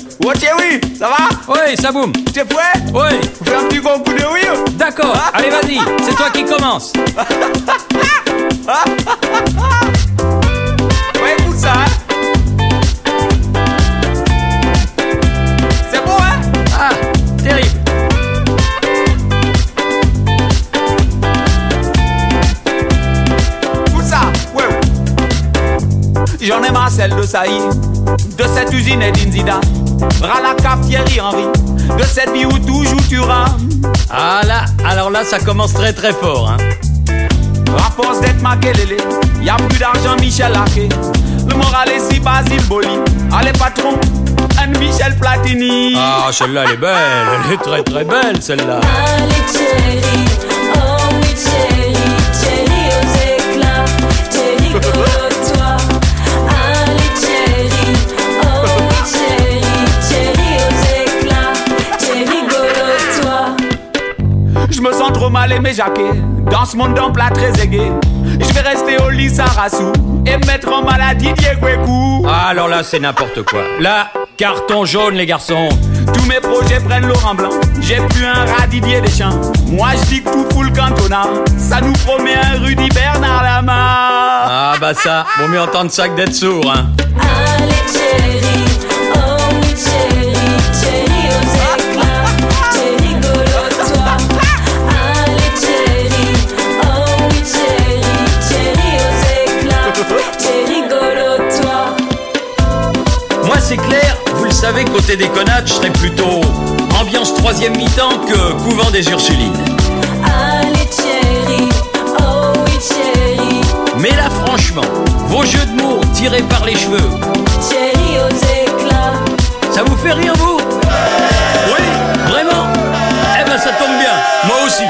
Oh chérie, ça va? Oui, ça boum. T'es prêt? Oui. On fait un petit concours de rire. D'accord, allez vas-y, c'est toi qui commence. Ouais, écoute ça, hein? C'est bon, hein? Ah, terrible. Écoute ça, ouais. J'en ai marre celle de Saïd, de cette usine Edine Zidane, Ralaka Thierry Henry, de cette vie où toujours tu rames. Ah là, alors là, ça commence très très fort, hein. À force d'être Makelele, y'a plus d'argent Michel Laquet. Le moral est si Basile Boli. Allez patron, Anne Michel Platini. Ah, celle-là, elle est belle, elle est très très belle, celle-là. Allez Thierry, oh oui Thierry, Thierry aux éclats, Thierry golo-toi. Allez Thierry, oh oui Thierry, Thierry aux éclats, Thierry golo-toi. Je me sens trop mal aimé Jacquet, dans ce monde d'un plat très aigué. Je vais rester au lit Sarassou et mettre en maladie Diego. Ah, alors là, c'est n'importe quoi. Là, carton jaune, les garçons. Tous mes projets prennent Laurent Blanc. J'ai plus un rat Didier Deschamps. Moi je dis que tout fout le cantonat. Ça nous promet un Rudy Bernard Lama. Ah bah ça, vaut mieux entendre ça que d'être sourd, hein. Allez Thierry, oh oui Thierry, Thierry aux éclats, Thierry golo-toi. Allez Thierry, oh oui Thierry, Thierry aux éclats, Thierry golo-toi. Moi, c'est clair, vous le savez, côté déconnade, je serais plutôt ambiance troisième mi-temps que couvent des Ursulines. Allez Thierry, oh oui Thierry, Mais là, franchement, vos jeux de mots tirés par les cheveux, Thierry aux éclats. ça vous fait rire, vous? Oui, vraiment? Eh ben, ça tombe bien, moi aussi.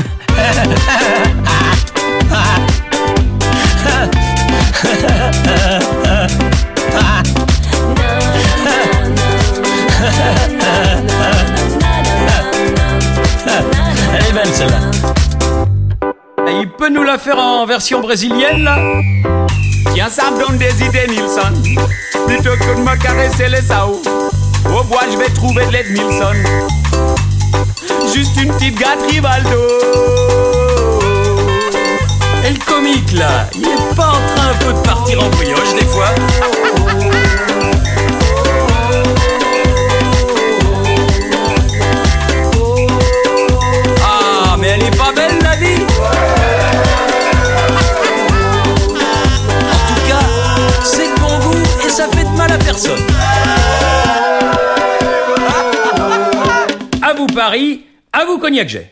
Elle est belle, celle-là. Et il peut nous la faire en version brésilienne, là? Tiens, ça me donne des idées, Nilsson. Plutôt que de me caresser les Sao, au bois je vais trouver de l'aide Nilsson. Juste une petite gâterie Valdo. Et le comique, là, il est pas en train un peu de partir en brioche, des fois? Ah, mais elle est pas belle, la vie? En tout cas, c'est de bon goût et ça fait de mal à personne. À vous Paris, à vous Cognac Jet.